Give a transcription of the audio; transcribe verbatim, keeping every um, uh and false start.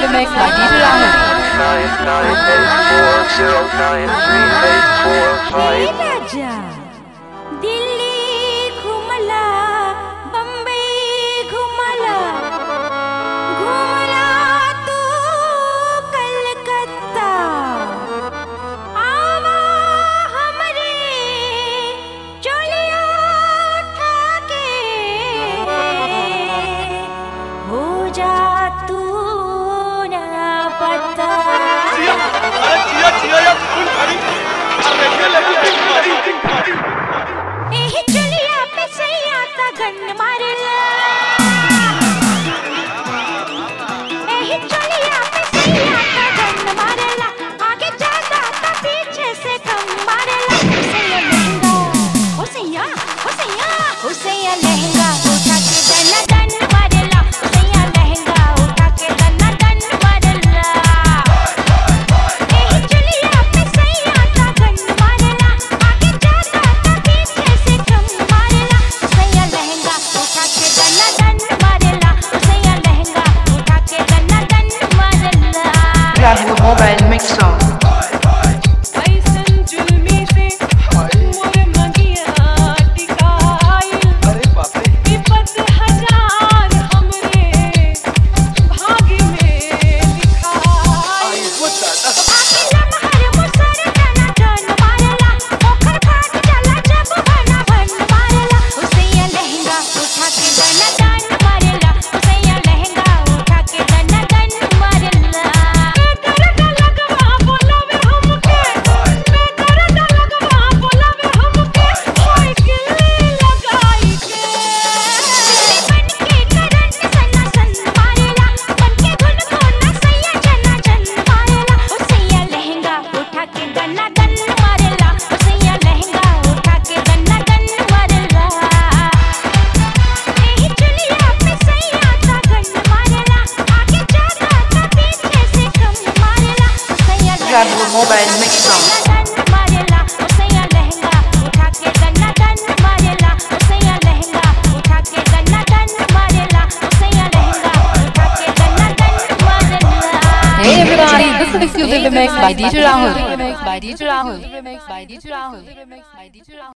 exclusive mix by D J Rahul. nine nine eight four zero nine three eight four five. राजा दिल्ली घुमला बम्बई घुमला घुमला तू कलकत्ता आवा हमरे चोलिया उठा के हो जा तू ना पता अरे जिया जिया या फूल खड़ी अरे ये लगी खड़ी खड़ी एही चलिया पे सैया ता गन मारला एही चलिया पे सैया ता गन मारला आगे जाता ता पीछे से कम मारला सैया लहंगा ओ सैया ओ सैया ओ सैया लहंगा उठा के दना दन मारला सैया लहंगा उठा के दना दन मारला एही चलिया पे सैया ता गन मारला आगे जाता ता पीछे से कम मारला सैया लहंगा उठा के दना दन मारला सैया लहंगा उठा के दना दन मारला Rahul Mobile Mix Song. ऐसन जुल्मी से मोर मंगिया टिकाइल अरे बाप रे विपत हजार हमरे भाग्य में लिखाइल वो दादा आके लमहर मुसर तना जन मारला ओखर फाट चला जब बना बन मारला उसैया लहंगा उठा के दना दन मारला उसैया लहंगा उठा के दना दन मारला बेदर्द लगवा बोलावे हमके बेदर्द लगवा बोलावे हमके साइकिल लगाई के बन के करंट सन्ना सन मारला बन के धुन खोना सैया जना जन मारला उसैया लहंगा उठा के दना दन मारला उसैया लहंगा उठा के दना दन मारला एही चलिया पे सैया ता गन मारला आगे जाता ता पीछे से कम मारला सैया Rahul Mobile Mix Song. दन मारला उसैया लहंगा उठा के दना दन मारला उसैया लहंगा उठा के दना दन मारला उसैया लहंगा उठा के दना दन मारला Hey everybody, this is exclusive mix by D J Rahul. Remix by D J Rahul. Remix by D J Rahul. Remix by D J Rahul.